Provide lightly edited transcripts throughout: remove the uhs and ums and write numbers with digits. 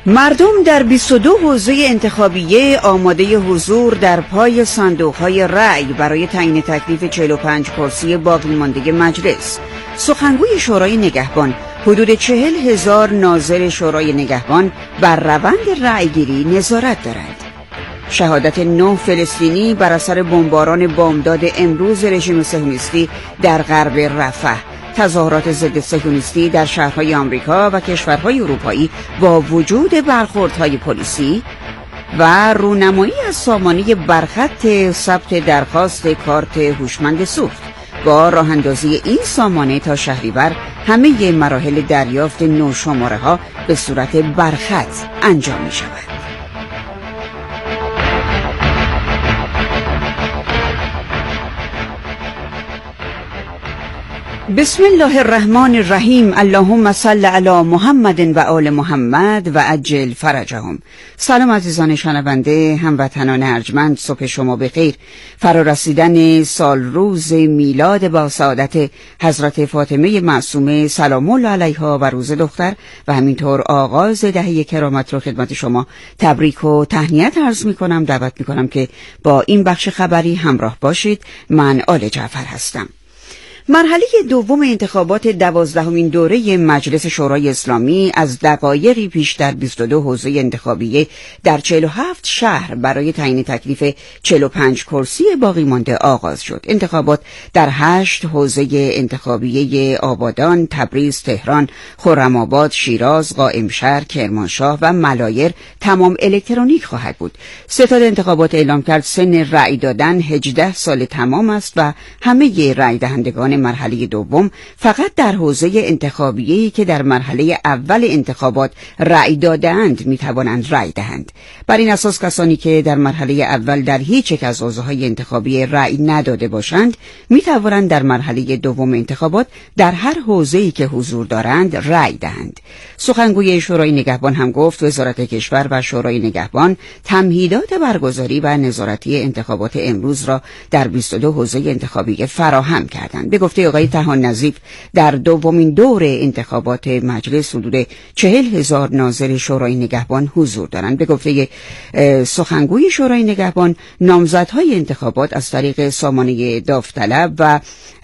مردم در 22 حوزه انتخابیه آماده حضور در پای صندوق‌های رأی برای تعیین تکلیف 45 کرسی باقی مانده مجلس. سخنگوی شورای نگهبان: حدود 40,000 ناظر شورای نگهبان بر روند رأیگیری نظارت دارند. شهادت 9 فلسطینی بر اثر بمباران بامداد امروز رژیم صهیونیستی در غرب رفح. تظاهرات ضد صهیونیستی در شهرهای آمریکا و کشورهای اروپایی با وجود برخوردهای پلیسی و رونمایی از سامانه برخط ثبت درخواست کارت هوشمند سوخت. با راه اندازی این سامانه تا شهریور همه مراحل دریافت نوشماره ها به صورت برخط انجام می شود. بسم الله الرحمن الرحیم. اللهم صل علی محمد و آل محمد و عجل فرجهم. سلام عزیزان شنونده، هموطنان ارجمند، صبح شما بخیر. فرارسیدن سال روز میلاد با سعادت حضرت فاطمه معصومه سلام الله علیها و روز دختر و همینطور آغاز دهه کرامت رو خدمت شما تبریک و تهنیت عرض می کنم. دعوت می کنم که با این بخش خبری همراه باشید. من آل جعفر هستم. مرحله دوم انتخابات 12مین دوره مجلس شورای اسلامی از دقایقی پیش در 22 حوزه انتخابیه در 47 شهر برای تعیین تکلیف 45 کرسی باقی مانده آغاز شد. انتخابات در 8 حوزه انتخابیه آبادان، تبریز، تهران، خرم‌آباد، شیراز، قائمشهر، کرمانشاه و ملایر تمام الکترونیک خواهد بود. ستاد انتخابات اعلام کرد سن رأی دادن 18 سال تمام است و همه رأی دهندگان مرحله دوم فقط در حوزه انتخابیه‌ای که در مرحله اول انتخابات رأی داده‌اند می‌توانند رأی دهند. بر این اساس کسانی که در مرحله اول در هیچ یک از حوزه‌های انتخابی رأی نداده باشند می‌توانند در مرحله دوم انتخابات در هر حوزه‌ای که حضور دارند رأی دهند. سخنگوی شورای نگهبان هم گفت وزارت کشور و شورای نگهبان تمهیدات برگزاری و نظارتی انتخابات امروز را در 22 حوزه انتخابی فراهم کردند. به گفته آقای طحان نظیف در دومین دور انتخابات مجلس حدود 40,000 ناظر شورای نگهبان حضور دارند. به گفته سخنگوی شورای نگهبان نامزدهای انتخابات از طریق سامانه داوطلب و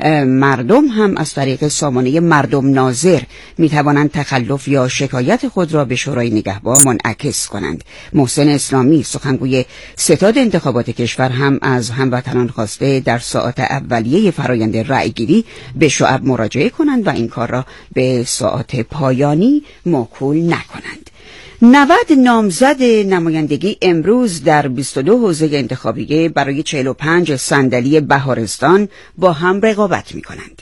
مردم هم از طریق سامانه مردم ناظر می توانند تخلف یا شکایت خود را به شورای نگهبان منعکس کنند. محسن اسلامی سخنگوی ستاد انتخابات کشور هم از هموطنان خواسته در ساعات اولیه فرایند رأیگیری به شعب مراجعه کنند و این کار را به ساعات پایانی موکول نکنند. 90 نامزد نمایندگی امروز در 22 حوزه انتخابیه برای 45 صندلی بهارستان با هم رقابت می کنند.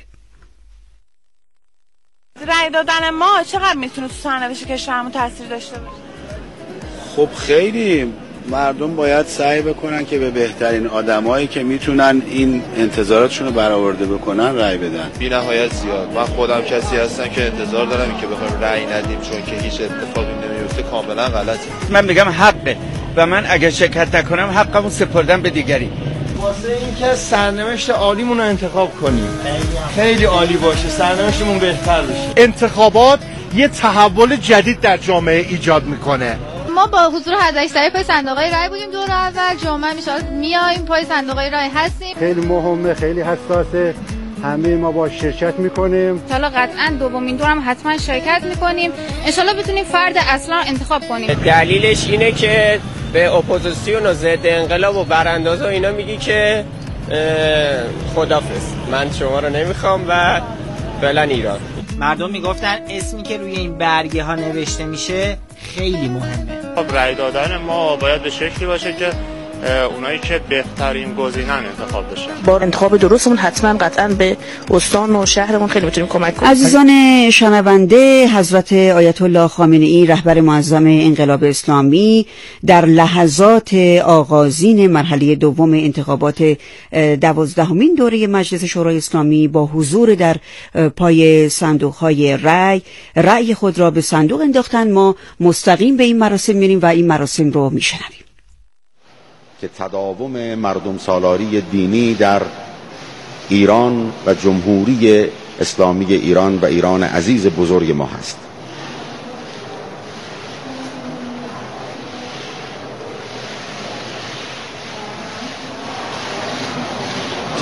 رأی دادن ما چقدر میتونه تو سرنوشت کشورمون تاثیر داشته باشه؟ خب خیلی مردم باید سعی بکنن که به بهترین آدمایی که میتونن این انتظاراتشون رو برآورده بکنن رأی بدن. بی نهایت زیاد. من خودم کسی هستم که انتظار دارم که بخوایم رأی ندیم چون که هیچ اتفاقی نمیفته کاملا غلطه. من میگم حقه و من اگه شرکت نکنم حقمو سپردم به دیگری. واسه اینکه سرنوشت عالیمون رو انتخاب کنیم خیلی عالی باشه، سرنوشتمون بهتر بشه. انتخابات یه تحول جدید در جامعه ایجاد میکنه. ما با حضور حد اکثری پای صندوق‌های رای بودیم دور اول، جمعه میشه میایم پای صندوق‌های رای هستیم. خیلی مهمه، خیلی حساسه، همه ما با شرکت میکنیم. حالا قطعاً دومین دورم حتما شرکت میکنیم. ان شاءالله بتونیم فرد اصلا رو انتخاب کنیم. دلیلش اینه که به اپوزیسیون و ضد انقلاب و برانداز و اینا میگی که خدافظ من شما رو نمیخوام و فعلا ایران. مردم میگفتن اسمی که روی این برگه ها نوشته میشه خیلی مهمه. خب رأی دادن ما باید به شکلی باشه که اونایی که بهترین گزینه‌ن انتخاب بشن. با انتخاب درستمون حتما قطعا به استان و شهرمون خیلی میتونیم کمک کنیم. عزیزان شنونده، حضرت آیت الله خامنه‌ای رهبر معظم انقلاب اسلامی در لحظات آغازین مرحله دوم انتخابات 12مین دوره مجلس شورای اسلامی با حضور در پای صندوق‌های رأی خود را به صندوق انداختن. ما مستقیم به این مراسم میریم و این مراسم رو میشنویم. که تداوم مردم سالاری دینی در ایران و جمهوری اسلامی ایران و ایران عزیز بزرگ ما هست.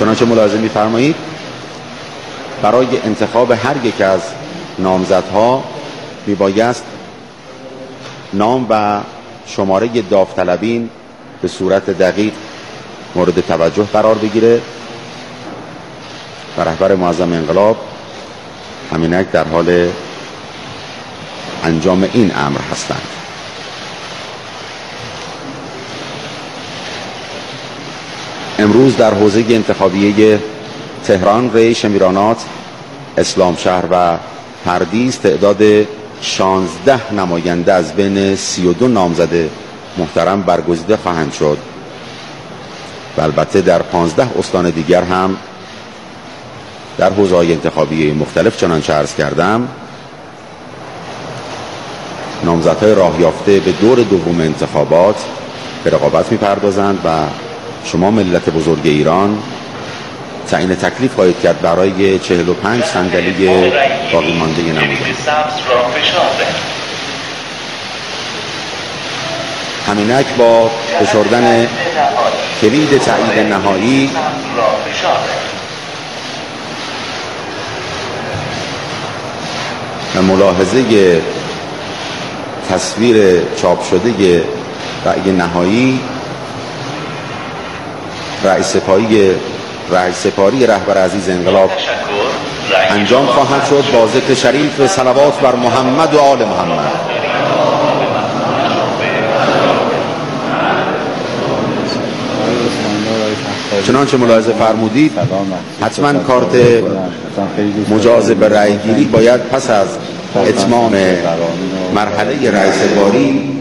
چنانچه ملاحظه می‌فرمایید برای انتخاب هر یک از نامزدها میبایست نام و شماره داوطلبین به صورت دقیق مورد توجه قرار بگیره و رهبر معظم انقلاب همینک در حال انجام این امر هستند. امروز در حوزه انتخابیه تهران، ری، شمیرانات، اسلامشهر و پردیس تعداد 16 نماینده از بین 32 نامزد محترم برگزیده خواهند شد و البته در 15 استان دیگر هم در حوزه‌های انتخابی مختلف چنانچه عرض کردم نامزدهای راه یافته به دور دوم انتخابات به رقابت می‌پردازند و شما ملت بزرگ ایران تعیین تکلیف خواهید کرد برای 45 صندلی باقی مانده نماینده. همینک با فشردن کلید تایید نهایی و ملاحظه تصویر چاپ شده رأی نهایی رئیس سپاری رهبر عزیز انقلاب انجام خواهد شد با ذکر شریف صلوات بر محمد و آل محمد. چنانچه ملاحظه فرمودید حتما کارت مجاز به رأی گیری باید پس از اتمام مرحله رئیس سپاری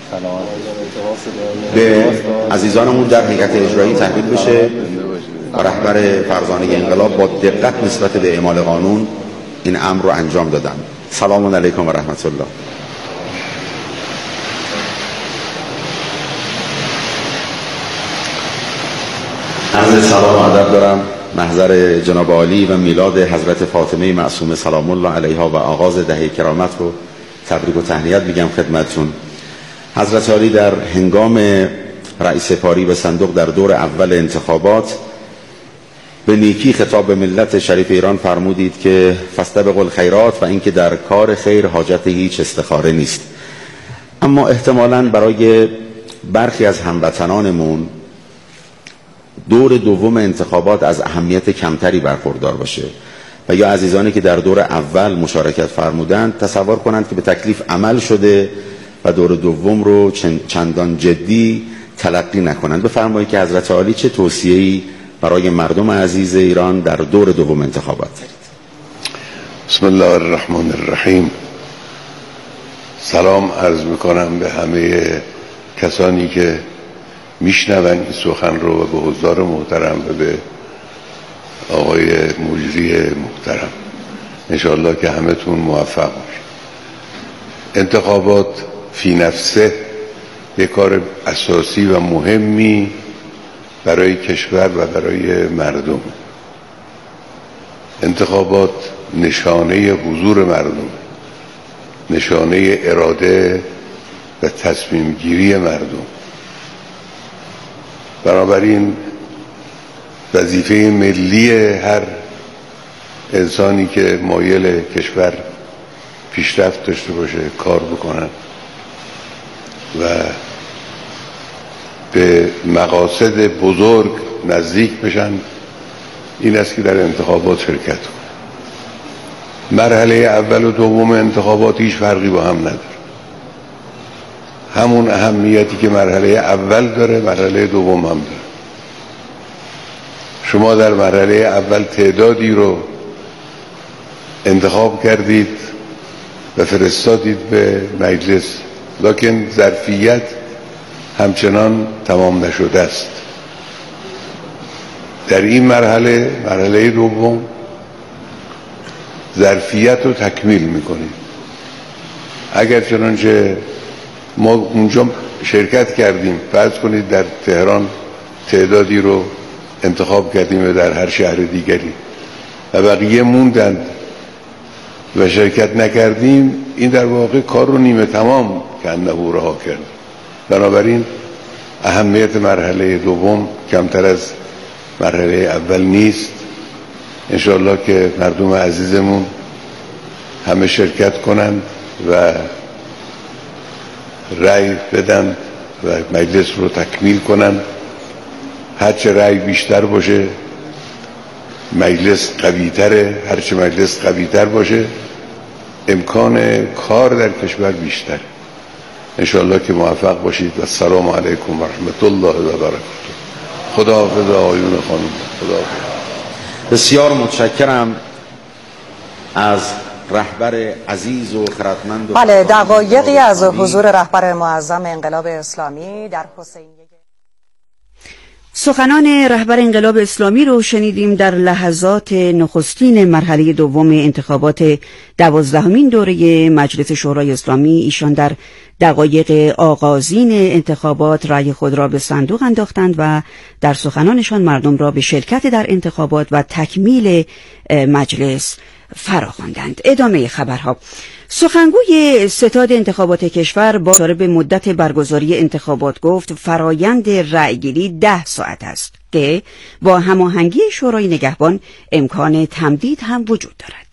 به عزیزانمون در هیئت اجرایی تحویل بشه و رهبر فرزانه انقلاب با دقت نسبت به اعمال قانون این امر رو انجام دادن. سلام علیکم و رحمت الله. عرض سلام و ادب دارم محضر جناب عالی و میلاد حضرت فاطمه معصومه سلام الله علیها و آغاز دهه کرامت رو تبریک و تهنیت میگم خدمتتون. حضرت عالی در هنگام رئیس سپاری به صندوق در دور اول انتخابات به نیکی خطاب به ملت شریف ایران فرمودید که فاستبقوا الخیرات و اینکه در کار خیر حاجت هیچ استخاره نیست. اما احتمالاً برای برخی از هموطنانمون دور دوم انتخابات از اهمیت کمتری برخوردار باشه و یا عزیزانی که در دور اول مشارکت فرمودند تصور کنند که به تکلیف عمل شده و دور دوم رو چندان جدی تلقی نکنند. بفرمایید که حضرت عالی چه توصیه‌ای برای مردم عزیز ایران در دور دوم انتخابات دارید؟ بسم الله الرحمن الرحیم. سلام عرض میکنم به همه کسانی که میشنون این سخن رو و به حضار محترم و به آقای مجری محترم. انشاءالله که همتون موفق باشید. انتخابات فی نفسه یک کار اساسی و مهمی برای کشور و برای مردم. انتخابات نشانه حضور مردم، نشانه اراده و تصمیم گیری مردم. بنابراین وظیفه ملی هر انسانی که مایل کشور پیشرفت داشته باشه کار بکنن و به مقاصد بزرگ نزدیک بشن این است که در انتخابات شرکت کنن. مرحله اول و دوم انتخابات هیچ فرقی با هم نداره. همون اهمیتی که مرحله اول داره مرحله دوم هم داره. شما در مرحله اول تعدادی رو انتخاب کردید و فرستادید به مجلس، لکن ظرفیت همچنان تمام نشده است. در این مرحله دوم ظرفیت رو تکمیل میکنید. اگر چنانچه ما اونجا شرکت کردیم، فرض کنید در تهران تعدادی رو انتخاب کردیم و در هر شهر دیگری و بقیه موندند و شرکت نکردیم، این در واقع کار رو نیمه تمام کنده رها کرد. بنابراین اهمیت مرحله دوم کمتر از مرحله اول نیست. انشاءالله که مردم عزیزمون همه شرکت کنن و رأی بدن و مجلس رو تکمیل کنن. هرچه رأی بیشتر باشه مجلس قوی‌تره، هرچه مجلس قوی‌تر باشه امکان کار در کشور بیشتر. انشاءالله که موفق باشید و السلام علیکم و رحمت الله و برکاته. خداحافظ آقایون خانم. خداحافظ. بسیار متشکرم از رهبر عزیز و خردمند. بله، دقایقی از حضور رهبر معظم انقلاب اسلامی در حسینیه. سخنان رهبر انقلاب اسلامی رو شنیدیم در لحظات نخستین مرحله دوم انتخابات 12مین دوره مجلس شورای اسلامی. ایشان در دقایق آغازین انتخابات رأی خود را به صندوق انداختند و در سخنانشان مردم را به شرکت در انتخابات و تکمیل مجلس فراخواندند. ادامه خبرها. سخنگوی ستاد انتخابات کشور با اشاره به مدت برگزاری انتخابات گفت فرایند رأیگیری 10 ساعت است که با هماهنگی شورای نگهبان امکان تمدید هم وجود دارد.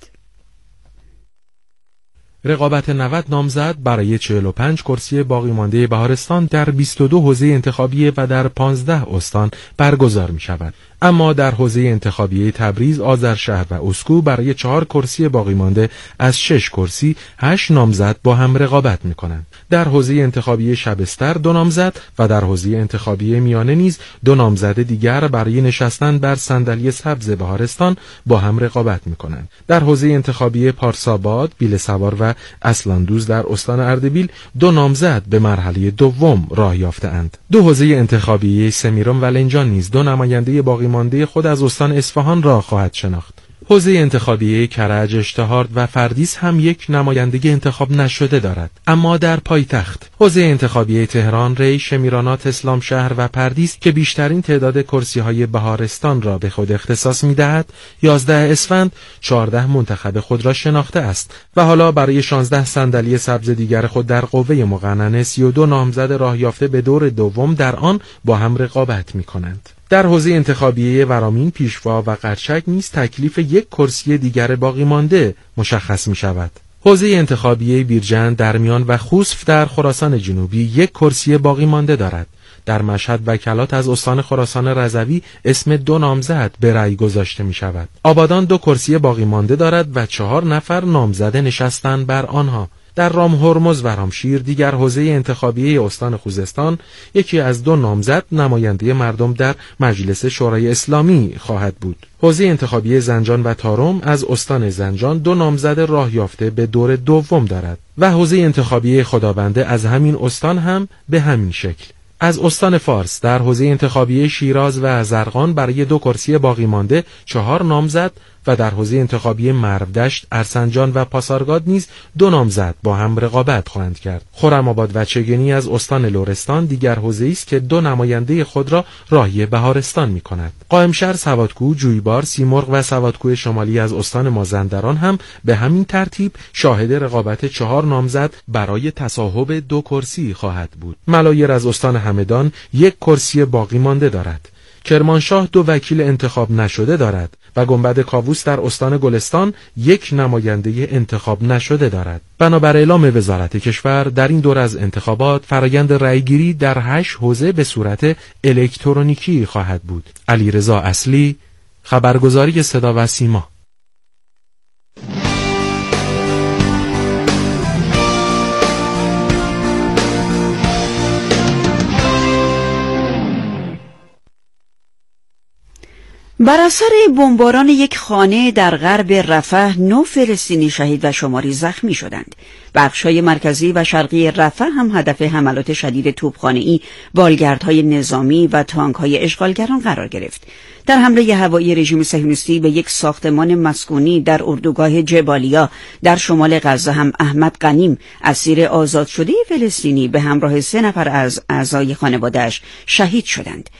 رقابت 90 نامزد برای 45 کرسی باقی مانده بهارستان در 22 حوزه انتخابی و در 15 استان برگزار می شود. اما در حوزه انتخابی تبریز، آذرشهر و اسکو برای 4 کرسی باقی مانده از 6 کرسی 8 نامزد با هم رقابت می کنند. در حوزه انتخابی شبستر 2 نامزد و در حوزه انتخابی میانه نیز 2 نامزد دیگر برای نشستن بر صندلی سبز بهارستان با هم رقابت می کنند. در حوزه انتخابی پارساباد، بیله‌سوار و اصلاندوز در استان اردبیل 2 نامزد به مرحله دوم راه یافته‌اند. 2 حوزه انتخابی سمیران و لنجان نیز 2 نماینده باقی مانده خود از استان اصفهان را خواهد شناخت. حوزه انتخابی کرج، اشتهارد و فردیس هم 1 نماینده انتخاب نشده دارد. اما در پایتخت حوزه انتخابی تهران، ری، شمیرانات، اسلام شهر و پردیس که بیشترین تعداد کرسی‌های بهارستان را به خود اختصاص می‌دهد، 11 اسفند 14 منتخب خود را شناخته است و حالا برای 16 صندلی سبز دیگر خود در قوه مقننه 32 نامزد راه یافته به دور دوم در آن با هم رقابت می‌کنند. در حوزه انتخابی ورامین، پیشوا و قرچک نیز تکلیف 1 کرسی دیگر باقی مانده مشخص می شود. حوزه انتخابی بیرجند، درمیان و خوسف در خراسان جنوبی 1 کرسی باقی مانده دارد. در مشهد و کلات از استان خراسان رضوی اسم 2 نامزد به رأی گذاشته می شود. آبادان 2 کرسی باقی مانده دارد و 4 نفر نامزد نشستن بر آنها. در رام هرمز و رامشیر، دیگر حوزه انتخابی استان خوزستان، یکی از 2 نامزد نماینده مردم در مجلس شورای اسلامی خواهد بود. حوزه انتخابی زنجان و تارم از استان زنجان 2 نامزد راه یافته به دور دوم دارد و حوزه انتخابی خدابنده از همین استان هم به همین شکل. از استان فارس در حوزه انتخابی شیراز و زرقان برای 2 کرسی باقی مانده 4 نامزد و در حوزه انتخابی مرودشت، ارسنجان و پاسارگاد نیز 2 نامزد با هم رقابت خواهند کرد. خرم‌آباد و چگنی از استان لرستان دیگر حوزه‌ای است که 2 نماینده خود را راهی بهارستان می‌کند. قائمشهر، سوادکوه، جویبار، سیمرغ و سوادکوه شمالی از استان مازندران هم به همین ترتیب شاهد رقابت 4 نامزد برای تصاحب 2 کرسی خواهد بود. ملایر از استان همدان 1 کرسی باقی مانده دارد. کرمانشاه 2 وکیل انتخاب نشده دارد و گنبد کاووس در استان گلستان 1 نماینده انتخاب نشده دارد. بنابر اعلام وزارت کشور در این دور از انتخابات فرایند رأیگیری در 8 حوزه به صورت الکترونیکی خواهد بود. علیرضا اصلی، خبرگزاری صدا و سیما. بر اثر بمباران یک خانه در غرب رفح 9 فلسطینی شهید و شماری زخمی شدند. بخش‌های مرکزی و شرقی رفح هم هدف حملات شدید توپخانه‌ای، بالگردهای نظامی و تانک‌های اشغالگران قرار گرفت. در حمله هوایی رژیم صهیونیستی به یک ساختمان مسکونی در اردوگاه جبالیا در شمال غزه هم احمد غنیم، اسیر آزاد شده فلسطینی، به همراه 3 نفر از اعضای خانواده‌اش شهید شدند.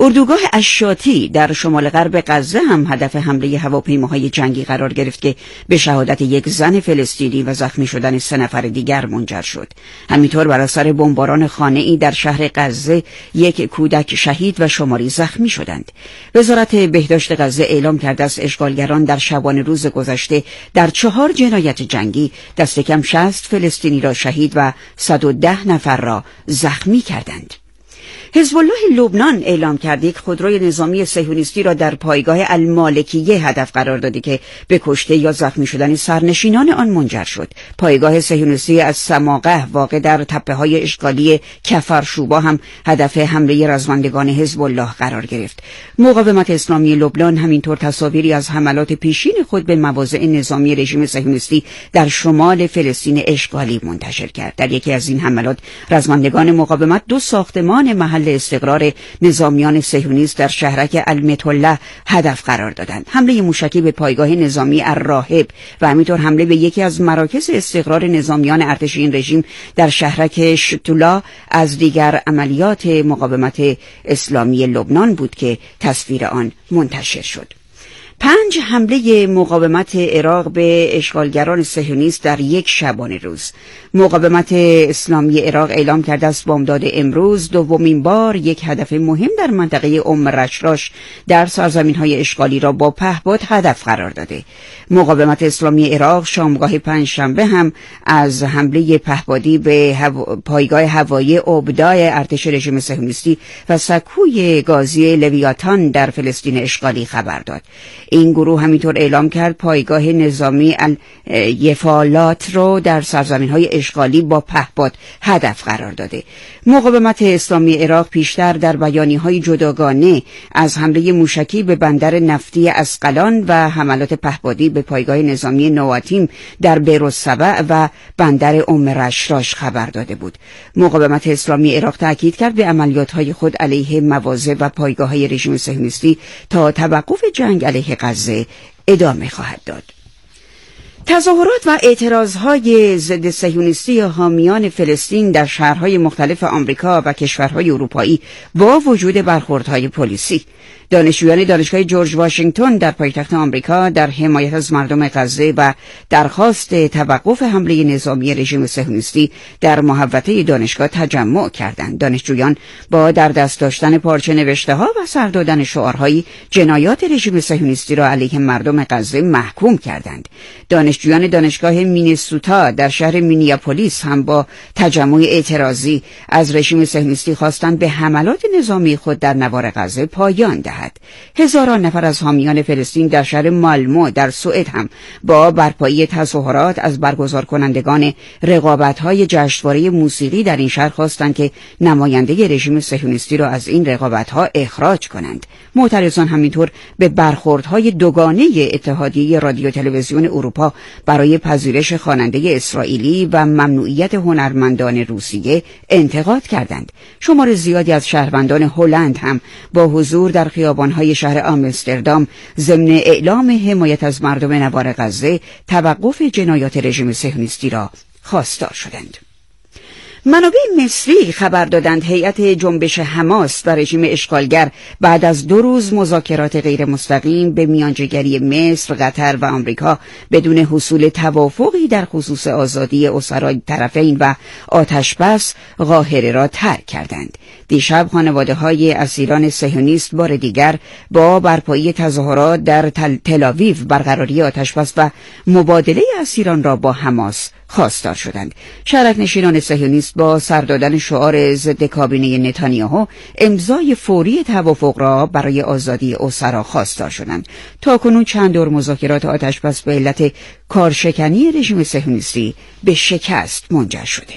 اردوگاه اشاتی در شمال غرب غزه هم هدف حمله هواپیماهای جنگی قرار گرفت که به شهادت یک زن فلسطینی و زخمی شدن 3 نفر دیگر منجر شد. همینطور بر اثر بمباران خانه‌ای در شهر غزه یک کودک شهید و شماری زخمی شدند. وزارت بهداشت غزه اعلام کرده است اشغالگران در شبانه روز گذشته در 4 جنایت جنگی دست کم 60 فلسطینی را شهید و 110 نفر را زخمی کردند. حزب الله لبنان اعلام کرد یک خودروی نظامی صهیونیستی را در پایگاه المالکیه هدف قرار داده که به کشته یا زخمی شدن سرنشینان آن منجر شد. پایگاه صهیونیستی از سماقه واقع در تپه‌های اشغالی کفرشوبا هم هدف حمله رزمندگان حزب الله قرار گرفت. مقاومت اسلامی لبنان همینطور تصاویری از حملات پیشین خود به مواضع نظامی رژیم صهیونیستی در شمال فلسطین اشغالی منتشر کرد. در یکی از این حملات رزمندگان مقاومت 2 ساختمان محل استقرار نظامیان صهیونیست در شهرک المطله هدف قرار دادند. حمله موشکی به پایگاه نظامی الراهب و همینطور حمله به یکی از مراکز استقرار نظامیان ارتش این رژیم در شهرک شتولا از دیگر عملیات مقاومت اسلامی لبنان بود که تصویر آن منتشر شد. 5 حمله مقاومت عراق به اشغالگران صهیونیست در یک شبانه روز. مقاومت اسلامی عراق اعلام کرده است بامداد امروز دومین بار یک هدف مهم در منطقه رشراش در سرزمین‌های اشغالی را با پهپاد هدف قرار داده. مقاومت اسلامی عراق شامگاه 5 شنبه هم از حمله پهپادی به پایگاه هوایی عبدای ارتش رژیم صهیونیستی و سکوی گازی لویاتان در فلسطین اشغالی خبر داد. این گروه همینطور اعلام کرد پایگاه نظامی یفالات رو در سرزمین‌های اشغالی با پهپاد هدف قرار داده. مقاومت اسلامی عراق پیشتر در بیانیه‌های جداگانه از حمله موشکی به بندر نفتی اسقلان و حملات پهپادی به پایگاه نظامی نواتیم در بیروسبع و بندر رشراش خبر داده بود. مقاومت اسلامی عراق تاکید کرد به عملیات‌های خود علیه مواضع و پایگاه‌های رژیم صهیونیستی تا توقف جنگ علیه غزه ادامه خواهد داد. تظاهرات و اعتراضهای ضد صهیونیستی حامیان فلسطین در شهرهای مختلف آمریکا و کشورهای اروپایی با وجود برخوردهای پلیسی. دانشجویان دانشگاه جورج واشنگتن در پایتخت آمریکا در حمایت از مردم غزه و درخواست توقف حمله نظامی رژیم صهیونیستی در محوطه دانشگاه تجمع کردند. دانشجویان با در دست داشتن پارچه نوشته‌ها و سر دادن شعارهای جنایات رژیم صهیونیستی را علیه مردم غزه محکوم کردند. دانشجویان دانشگاه مینیسوتا در شهر مینیاپولیس هم با تجمع اعتراضی از رژیم صهیونیستی خواستند به حملات نظامی خود در نوار غزه پایان دهد. هزاران نفر از حامیان فلسطین در شهر مالمو در سوئد هم با برپایی تظاهرات از برگزار کنندگان رقابت‌های جشنواره موسیقی در این شهر خواستند که نماینده رژیم صهیونیستی را از این رقابت‌ها اخراج کنند. معترضان همینطور به برخوردهای دوگانه اتحادیه رادیو تلویزیون اروپا برای پذیرش خواننده اسرائیلی و ممنوعیت هنرمندان روسیه انتقاد کردند. شمار زیادی از شهروندان هلند هم با حضور در خیابان‌های شهر آمستردام ضمن اعلام حمایت از مردم نوار غزه توقف جنایات رژیم صهیونیستی را خواستار شدند. منابع مصری خبر دادند هیئت جنبش حماس و رژیم اشغالگر بعد از 2 روز مذاکرات غیر مستقیم به میانجیگری مصر، قطر و آمریکا بدون حصول توافقی در خصوص آزادی اسرای طرفین و آتشبس قاهره را ترک کردند. دیشب خانواده‌های اسیران صهیونیست بار دیگر با برپایی تظاهرات در تل‌آویو برقراری آتشبس و مبادله اسیران را با حماس خواستار شدند. شهرک‌نشینان صهیونیست با سر دادن شعار ضد کابینه نتانیاهو امضای فوری توافق را برای آزادی اسرا خواستار شدند. تاکنون چند دور مذاکرات آتشبس به علت کارشکنی رژیم صهیونیستی به شکست منجر شده.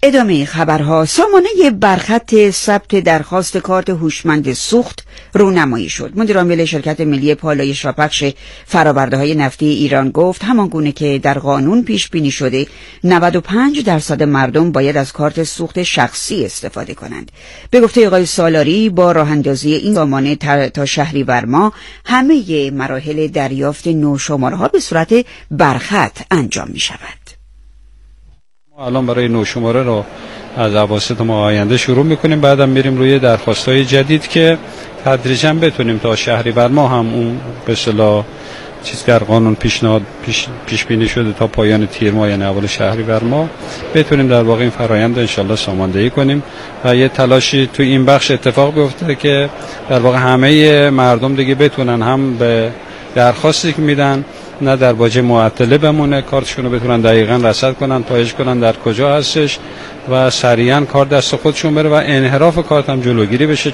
ادامه خبرها. سامانه برخط ثبت درخواست کارت هوشمند سوخت رونمایی شد. مدیر عامل شرکت ملی پالایش و پخش فرآورده‌های نفتی ایران گفت همانگونه که در قانون پیش بینی شده 95% مردم باید از کارت سوخت شخصی استفاده کنند. به گفته آقای سالاری با راه اندازی این سامانه تا شهریور ماه همه مراحل دریافت نوشماره‌ها به صورت برخط انجام می شود. الان برای نوشماره رو از اواسط ماه آینده شروع میکنیم، بعدم میریم روی درخواست‌های جدید که تدریجا بتونیم تا شهریور ماه هم اون به اصطلاح چیز در قانون پیش بینی شده تا پایان تیر ماه یعنی اول شهریور ماه بتونیم در واقع این فرآیند رو انشالله ساماندهی کنیم و یه تلاشی تو این بخش اتفاق بیفته که در واقع همه مردم دیگه بتونن هم به درخواستی که میدن نه در باجه معطله بمونه، کارتشون رو بتونن دقیقاً رصد کنن، پایش کنن در کجا هستش و سریعاً کار دست خودشون بره و انحراف کارت هم جلوگیری بشه.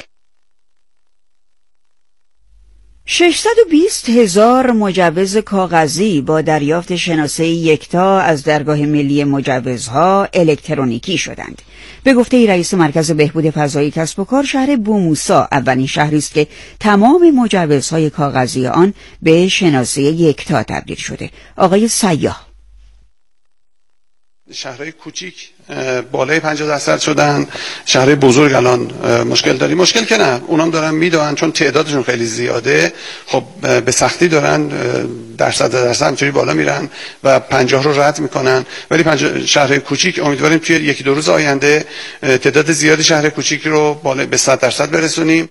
620,000 مجوز کاغذی با دریافت شناسه یکتا از درگاه ملی مجوزها الکترونیکی شدند. به گفته رئیس مرکز بهبود فضایی کسب و کار، شهر بوموسا اولین شهری است که تمام مجوزهای کاغذی آن به شناسه یکتا تبدیل شده. آقای سیاح: شهرهای کوچیک بالای 50% شدن، شهرهای بزرگ الان مشکل داریم. مشکل که نه، اونام دارن میدونن چون تعدادشون خیلی زیاده، خب به سختی دارن درصد اینطوری بالا میرن و 50 رو رد میکنن. ولی شهرهای کوچیک امیدواریم توی یکی دو روز آینده تعداد زیادی شهر کوچیک رو بالا به 100% برسونیم.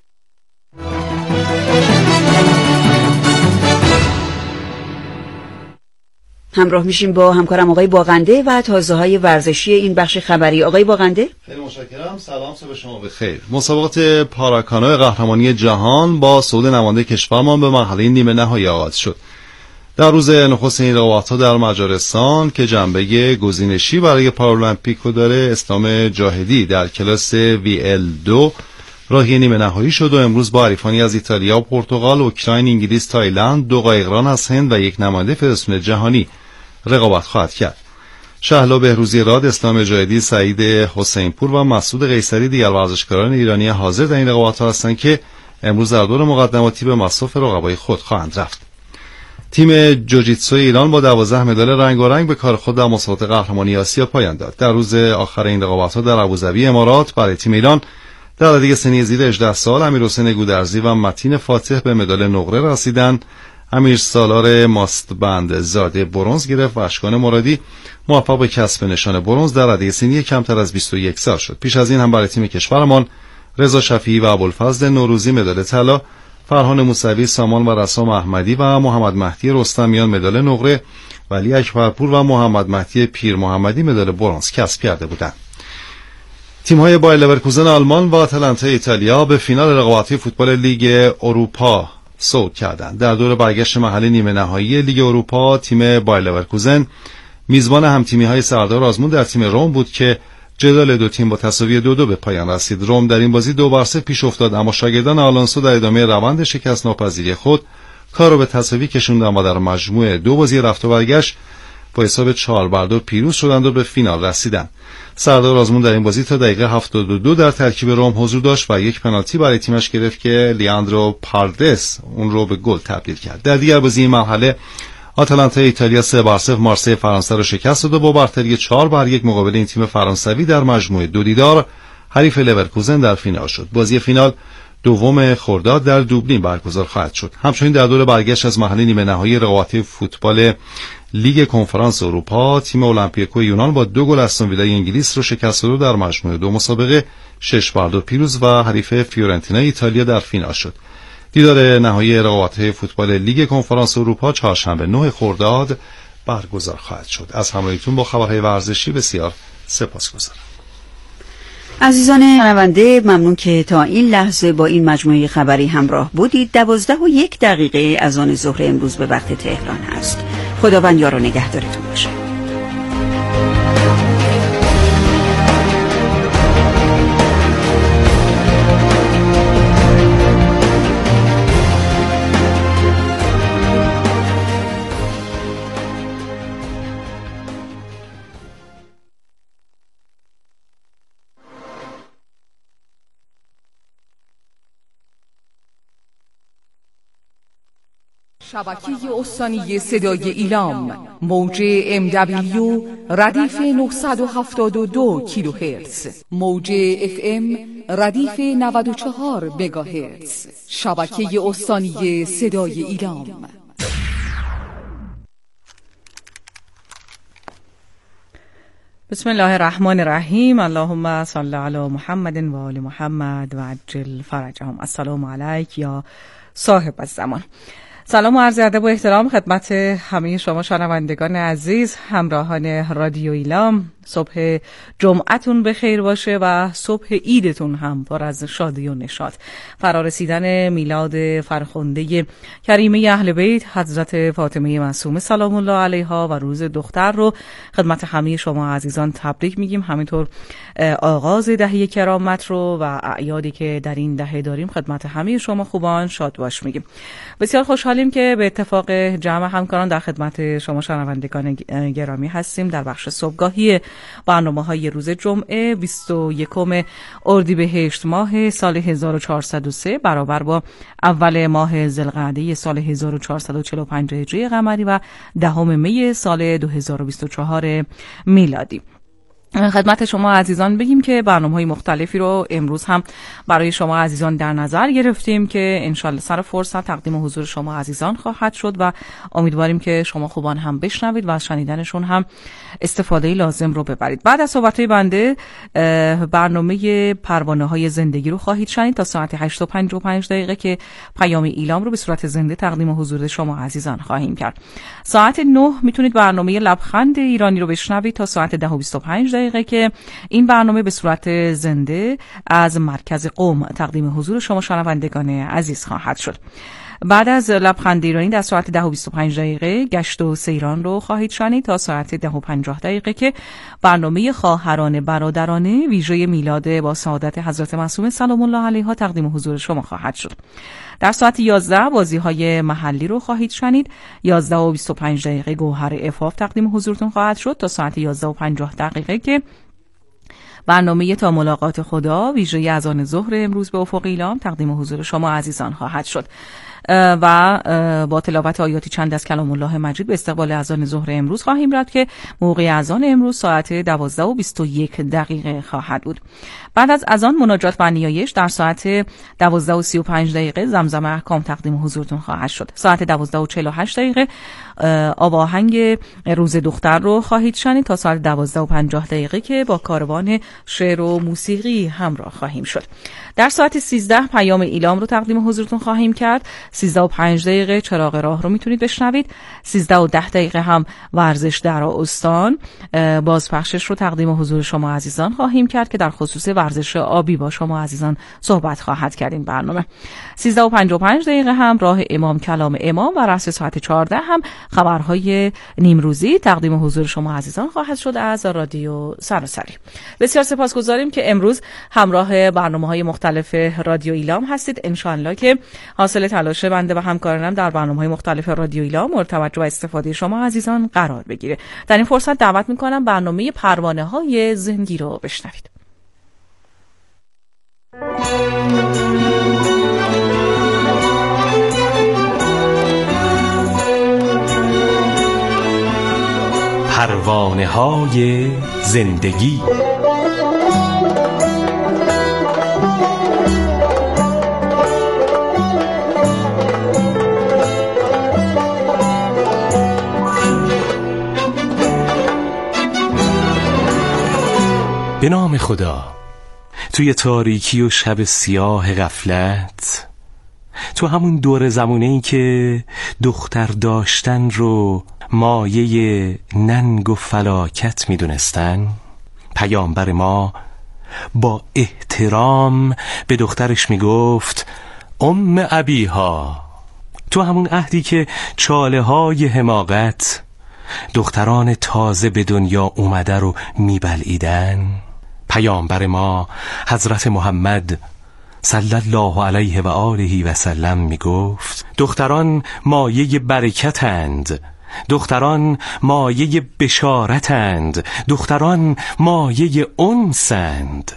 همراه میشیم با همکارم آقای باغنده و تازه‌های ورزشی این بخش خبری. آقای باغنده، خیلی متشکرم. سلام، صبح شما بخیر. مسابقات پاراکانو قهرمانی جهان با صعود نماینده کشورمان به مرحله نیمه نهایی آغاز شد. در روز نخست این رقابت‌ها در مجارستان که جنبه گزینشی برای پارالمپیک داره، اسلام جاهدی در کلاس VL2 راهی نیمه نهایی شد و امروز با حریفانی از ایتالیا، پرتغال، اوکراین، انگلیس، تایلند، دو قایقران از هند و یک نماینده فدراسیون جهانی رقابت خواهد کرد. شهلا بهروزی راد، اسلام جاهدی، سعید حسینپور و مسعود قیصری دیگر ورزشکاران ایرانی حاضر در این رقابت‌ها هستند که امروز در دور مقدماتی به مصاف رقبای خود خواهند رفت. تیم جوجیتسو ایران با 12 مدال رنگارنگ به کار خود در مسابقات قهرمانی آسیا پایان داد. در روز آخر این رقابت‌ها در ابوظبی امارات برای تیم ایران در رده سنی زیر 18 سال امیرحسین گودرزی و متین فاتح به مدال نقره رسیدند. امیر سالار ماستبند زاده برنز گرفت و اشکان مرادی موفق به کسب نشان برنز در رده سنی کمتر از 21 سال شد. پیش از این هم برای تیم کشورمان رضا شفیعی و ابوالفضل نوروزی مدال طلا، فرهان موسوی، سامان و رسام احمدی و محمد مهدی رستمیان مدال نقره، ولی اکبرپور و محمد مهدی پیر محمدی مدال برنز کسب کرده بودند. تیم‌های بایر لورکوزن آلمان و آتلانتا ایتالیا به فینال رقابت‌های فوتبال لیگ اروپا صعود کردند. در دور برگشت مرحله نیمه نهایی لیگ اروپا، تیم بایر لورکوزن میزبان همتیمی‌های سردار آزمون در تیم روم بود که جدال دو تیم با تساوی 2-2 به پایان رسید. روم در این بازی 2-3 پیش افتاد، اما شاگردان آلونسو در ادامه روند شکست ناپذیری خود کار را به تساوی کشوندند و در مجموع دو بازی رفت و برگشت با حساب 4-2 پیروز شدند و به فینال رسیدند. سردار آزمون در این بازی تا دقیقه 72 در ترکیب روم حضور داشت و یک پنالتی برای تیمش گرفت که لیاندرو پاردس اون رو به گل تبدیل کرد. در دیگر بازی این مرحله آتلانتا ایتالیا 3-0 مارسی فرانسه را شکست داد و با برتری 4-1 مقابل این تیم فرانسوی در مجموع دو دیدار حریف لورکوزن در فینال شد. بازی فینال دوم خرداد در دوبلین برگزار خواهد شد. همچنین در دور برگشت از مرحله نیمه نهایی رقابت‌های فوتبال لیگ کنفرانس اروپا، تیم اولمپیاکو یونان با 2 گل استون ویلای انگلیس را شکست داد و در مجموع دو مسابقه 6-2 پیروز و حریف فیورنتینا ایتالیا در فینال شد. دیدار نهایی رقابت‌های فوتبال لیگ کنفرانس اروپا چهارشنبه 9 خرداد برگزار خواهد شد. از همراهیتون با خبرهای ورزشی بسیار سپاسگزارم. عزیزان شنونده، ممنون که تا این لحظه با این مجموعه خبری همراه بودید. 12:01 از آن ظهر امروز به وقت تهران است. خداوند یار و نگهدارتون باشه. شبکه استانی صدای ایلام موج MW ردیف 972 کیلوهرتز، موج FM ردیف 94 مگاهرتز. شبکه استانی صدای ایلام. بسم الله الرحمن الرحیم. اللهم صل علی محمد و آل محمد و عجل فرجهم. السلام علیک یا صاحب الزمان. سلام و عرض ادب و احترام خدمت همه شما شنوندگان عزیز، همراهان رادیو ایلام. صبح جمعتون بخیر باشه و صبح عیدتون هم پر از شادی و نشاط. فرارسیدن میلاد فرخنده کریمه اهل بیت حضرت فاطمه معصومه سلام الله علیها و روز دختر رو خدمت همه شما عزیزان تبریک میگیم. همینطور آغاز دهه کرامت رو و اعیادی که در این دهه داریم خدمت همه شما خوبان شاد باش میگیم. بسیار خوشحالیم که به اتفاق جمع همکاران در خدمت شما شنوندگان گرامی هستیم در بخش صبحگاهی برنامه‌های روز جمعه 21 اردیبهشت ماه سال 1403 برابر با اول ماه ذوالقعده سال 1445 هجری قمری و 10 می سال 2024 میلادی. خدمت شما عزیزان بگیم که برنامه‌های مختلفی رو امروز هم برای شما عزیزان در نظر گرفتیم که انشالله سر فرصت تقدیم حضور شما عزیزان خواهد شد و امیدواریم که شما خوبان هم بشنوید و از شنیدنشون هم استفاده لازم رو ببرید. بعد از صحبت‌های بنده برنامه پروانه‌های زندگی رو خواهید شنید تا ساعت 8:55 که پیام ایلام رو به صورت زنده تقدیم حضور شما عزیزان خواهیم کرد. ساعت 9 میتونید برنامه لبخند ایرانی رو بشنوید تا ساعت 10:25 که این برنامه به صورت زنده از مرکز قم تقدیم حضور شما شنوندگان عزیز خواهد شد. بعد از لبخند ایرانی در ساعت 10:25 گشت و سیران رو خواهید شنید تا ساعت 10:50 که برنامه خواهران برادرانه ویژه میلاد با سعادت حضرت معصومه سلام الله علیها تقدیم حضور شما خواهد شد. در ساعت 11 بازی‌های محلی رو خواهید شنید. 11:25 گوهر عفاف تقدیم حضورتون خواهد شد تا ساعت 11:50 که برنامه تا ملاقات خدا ویژه از آن ظهر امروز به افق ایلام تقدیم حضور شما عزیزان خواهد شد و با تلاوت آیاتی چند از کلام الله مجید به استقبال اذان ظهر امروز خواهیم رفت که موقع اذان امروز ساعت 12:21 خواهد بود. بعد از اذان مناجات و نیایش در ساعت 12:35 زمزم احکام تقدیم حضورتون خواهد شد. ساعت 12:48 آواهنگ روز دختر رو خواهید شنید تا ساعت 12:50 که با کاروان شعر و موسیقی همراه خواهیم شد. در ساعت 13 پیام ایلام رو تقدیم حضورتون خواهیم کرد. 13:05 چراغ راه رو میتونید بشنوید. 13:10 هم ورزش در استان بازپخشش رو تقدیم حضور شما عزیزان خواهیم کرد که در خصوص ورزش آبی با شما عزیزان صحبت خواهد کرد این برنامه. 13:55 هم راه امام کلام امام و رأس ساعت 14 هم خبرهای نیمروزی تقدیم حضور شما عزیزان خواهد شد از رادیو سراسری. بسیار سپاسگزاریم که امروز همراه برنامه‌های مختلف رادیو ایلام هستید. انشالله که حاصل تلاش بنده و همکارانم در برنامه‌های مختلف رادیو ایلام مورد توجه و استفاده شما عزیزان قرار بگیره. در این فرصت دعوت می‌کنم برنامه پروانه‌های زندگی رو بشنوید. پروانه‌های زندگی. به نام خدا. توی تاریکی و شب سیاه غفلت، تو همون دور زمونه‌ای که دختر داشتن رو مایه ننگ و فلاکت میدونستن، پیامبر ما با احترام به دخترش میگفت ام ابیها. تو همون عهدی که چاله های حماقت دختران تازه به دنیا اومده رو میبلعیدن، پیامبر ما حضرت محمد صلی الله علیه و آله و سلم میگفت دختران مایه برکتند، دختران مایه بشارتند، دختران مایه انسند.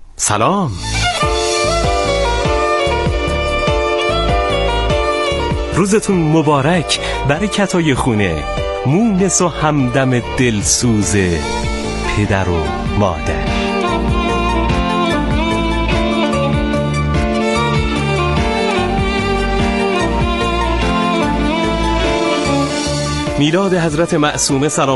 سلام. روزتون مبارک، برکتای خونه، مونس و همدم دلسوز پدر و مادر. میلاد حضرت معصومه سلام